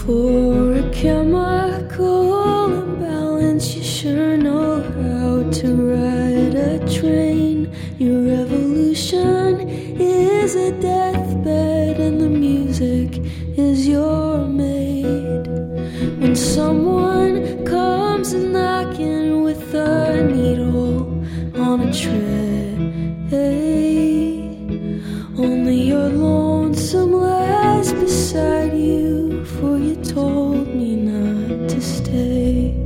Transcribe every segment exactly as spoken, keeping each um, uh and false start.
For a chemical imbalance, you sure know how to ride a train. Your revolution is a deathbed, and the music is your maid. When someone comes knocking with a needle on a tray, only your lonesome lies beside you, for you told me not to stay.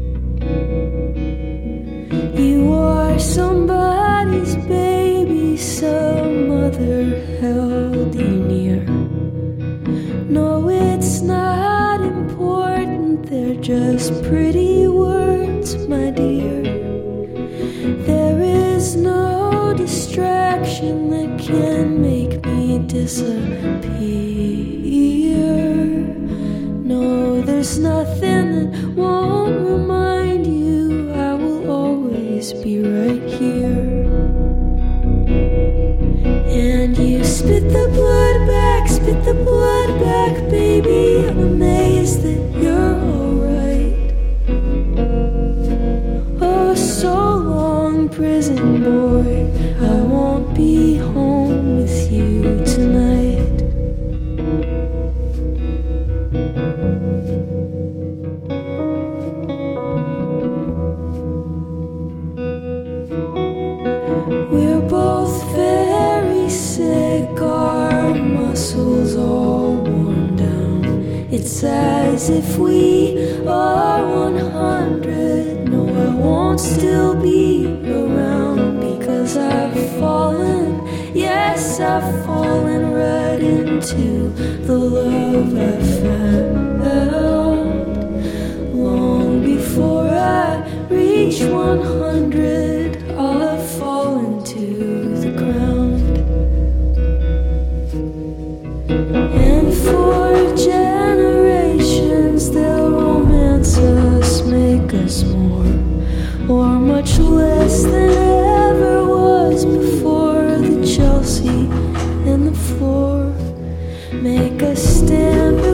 You are somebody's baby, some mother held you near. No, it's not important, they're just pretty words, my dear. There is no distraction that can make me disappear. No, there's nothing that won't remind you I will always be right here. And you spit the blood back, spit the blood back, baby. I'm amazed that you're alright. Oh, so long, prison boy, I won't be home with you tonight. We're both very sick, our muscles all worn down. It's as if we are one hundred. No, I won't still be around, because I've fallen, yes, I've fallen right into the love I found. Long before I reach one hundred, I'll have fallen to the ground. And for generations they'll romance us, make us more, or much less than ever was before. The Chelsea and the floor make us stand